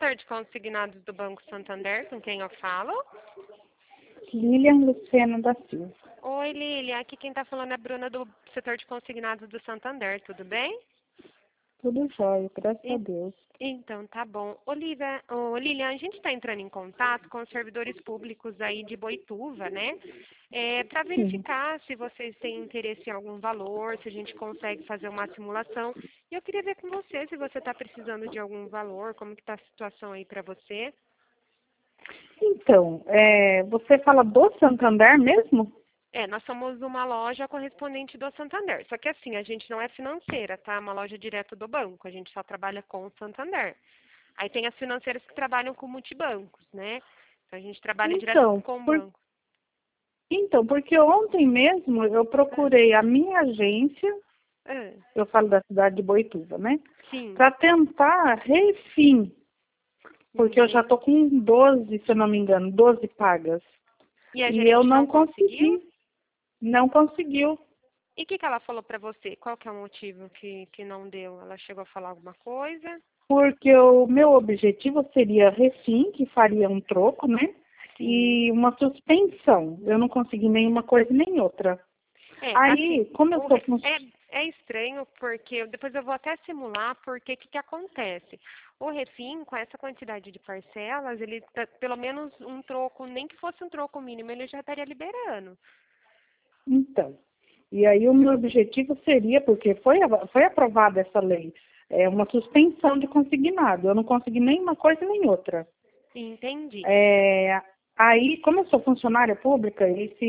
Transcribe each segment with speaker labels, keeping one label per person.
Speaker 1: setor de consignados do Banco Santander, com quem eu falo?
Speaker 2: Lilian Luciana da Silva.
Speaker 1: Oi, Lilian. Aqui quem está falando é a Bruna do setor de consignados do Santander. Tudo bem?
Speaker 2: Tudo jóia, graças a Deus.
Speaker 1: Então, tá bom. Lilian, a gente está entrando em contato com os servidores públicos aí de Boituva, né? Para
Speaker 2: Sim.
Speaker 1: verificar se vocês têm interesse em algum valor, se a gente consegue fazer uma simulação. E eu queria ver com você se você está precisando de algum valor, como que está a situação aí para você.
Speaker 2: Então, você fala do Santander mesmo?
Speaker 1: Nós somos uma loja correspondente do Santander. Só que assim, a gente não é financeira, tá? É uma loja direto do banco. A gente só trabalha com o Santander. Aí tem as financeiras que trabalham com multibancos, né? Então a gente trabalha direto
Speaker 2: Então,
Speaker 1: com o banco.
Speaker 2: porque ontem mesmo eu procurei a minha agência,
Speaker 1: Ah,
Speaker 2: eu falo da cidade de Boituva, né?
Speaker 1: sim.
Speaker 2: Para tentar refim, porque eu já
Speaker 1: Uhum.
Speaker 2: estou com 12, se eu não me engano, 12 pagas.
Speaker 1: E a
Speaker 2: E eu
Speaker 1: gerente
Speaker 2: não
Speaker 1: não conseguiu?
Speaker 2: consegui, não conseguiu.
Speaker 1: E o que ela falou pra você? Qual que é o motivo que não deu? Ela chegou a falar alguma coisa?
Speaker 2: Porque o meu objetivo seria refim, que faria um troco, né?
Speaker 1: Sim.
Speaker 2: E uma suspensão. Eu não consegui nenhuma coisa nem outra.
Speaker 1: Assim,
Speaker 2: Aí, como eu sou
Speaker 1: é estranho porque depois eu vou até simular porque o que acontece. O refim, com essa quantidade de parcelas, ele pelo menos um troco, nem que fosse um troco mínimo, ele já estaria liberando.
Speaker 2: então, e aí o meu objetivo seria, porque foi aprovada essa lei, uma suspensão de consignado. Eu não consegui nenhuma coisa nem outra.
Speaker 1: Entendi.
Speaker 2: É, aí, como eu sou funcionária pública,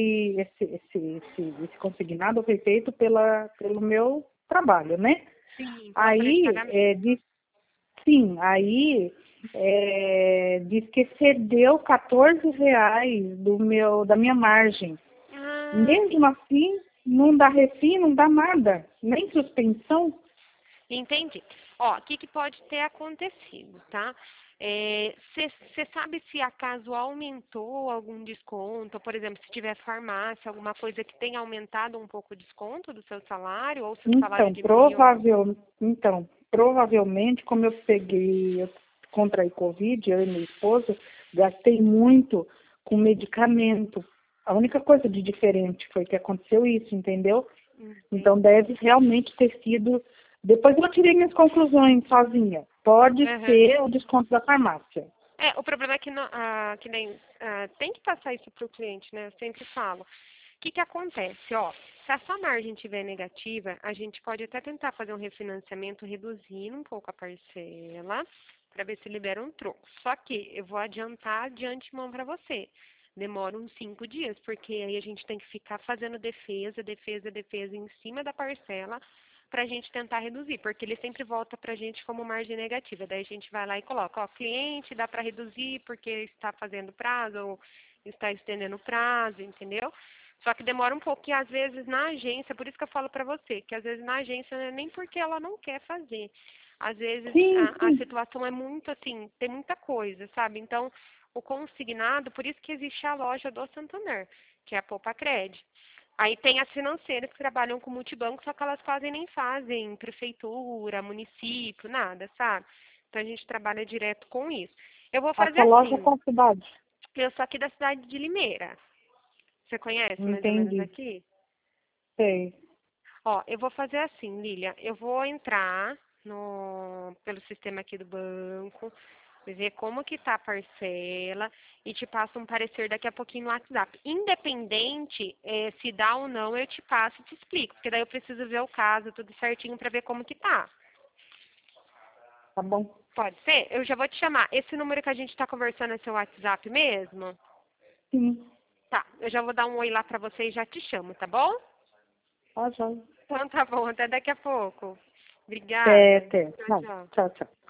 Speaker 2: esse consignado foi feito pelo meu trabalho, né?
Speaker 1: Sim, pela folha de
Speaker 2: Aí,
Speaker 1: pagamento.
Speaker 2: diz que excedeu R$ 14 da minha margem.
Speaker 1: Ah,
Speaker 2: Mesmo
Speaker 1: sim.
Speaker 2: assim, não dá refim, não dá nada, nem suspensão.
Speaker 1: Entendi. Ó, o que pode ter acontecido, tá? Você sabe se acaso aumentou algum desconto? Por exemplo, se tiver farmácia, alguma coisa que tenha aumentado um pouco o desconto do seu salário, ou se o salário
Speaker 2: Então,
Speaker 1: diminuiu?
Speaker 2: provavelmente, como eu contraí Covid, eu e meu esposo, gastei muito com medicamento. A única coisa de diferente foi que aconteceu isso, entendeu? Então,
Speaker 1: Entendi.
Speaker 2: deve realmente ter sido. Depois eu tirei minhas conclusões sozinha. Pode
Speaker 1: Aham.
Speaker 2: ser o desconto da farmácia.
Speaker 1: O problema é que, que nem, tem que passar isso para o cliente, né? Eu sempre falo. O que acontece? Ó, se a sua margem estiver negativa, a gente pode até tentar fazer um refinanciamento reduzindo um pouco a parcela para ver se libera um troco. Só que eu vou adiantar de antemão para você. Demora uns 5 dias, porque aí a gente tem que ficar fazendo defesa em cima da parcela para a gente tentar reduzir, porque ele sempre volta para a gente como margem negativa. Daí a gente vai lá e coloca, ó, cliente, dá para reduzir porque está fazendo prazo ou está estendendo o prazo, entendeu? Só que demora um pouco e às vezes na agência, por isso que eu falo para você, que às vezes na agência não é nem porque ela não quer fazer. Às vezes
Speaker 2: Sim,
Speaker 1: a
Speaker 2: sim.
Speaker 1: situação é muito assim, tem muita coisa, sabe? Então, o consignado, por isso que existe a loja do Santander, que é a Poupa Cred. Aí tem as financeiras que trabalham com multibanco, só que elas quase nem fazem prefeitura, município, nada, sabe? Então a gente trabalha direto com isso. Eu vou
Speaker 2: A
Speaker 1: fazer
Speaker 2: sua loja é
Speaker 1: assim,
Speaker 2: qual cidade?
Speaker 1: eu sou aqui da cidade de Limeira. Você conhece mais ou menos
Speaker 2: Entendi.
Speaker 1: aqui?
Speaker 2: Sei.
Speaker 1: Ó, eu vou fazer assim, Lilia. Eu vou entrar pelo sistema aqui do banco, ver como que tá a parcela e te passo um parecer daqui a pouquinho no WhatsApp. Independente se dá ou não, eu te passo e te explico, porque daí eu preciso ver o caso, tudo certinho para ver como que tá.
Speaker 2: Tá bom?
Speaker 1: Pode ser? Eu já vou te chamar. Esse número que a gente está conversando é seu WhatsApp mesmo?
Speaker 2: Sim.
Speaker 1: Tá, eu já vou dar um oi lá para você e já te chamo, tá bom?
Speaker 2: Tá, joia.
Speaker 1: Então tá bom, até daqui a pouco.
Speaker 2: Até,
Speaker 1: Obrigada.
Speaker 2: até.
Speaker 1: Tchau,
Speaker 2: Tchau,
Speaker 1: tchau.
Speaker 2: tchau, tchau.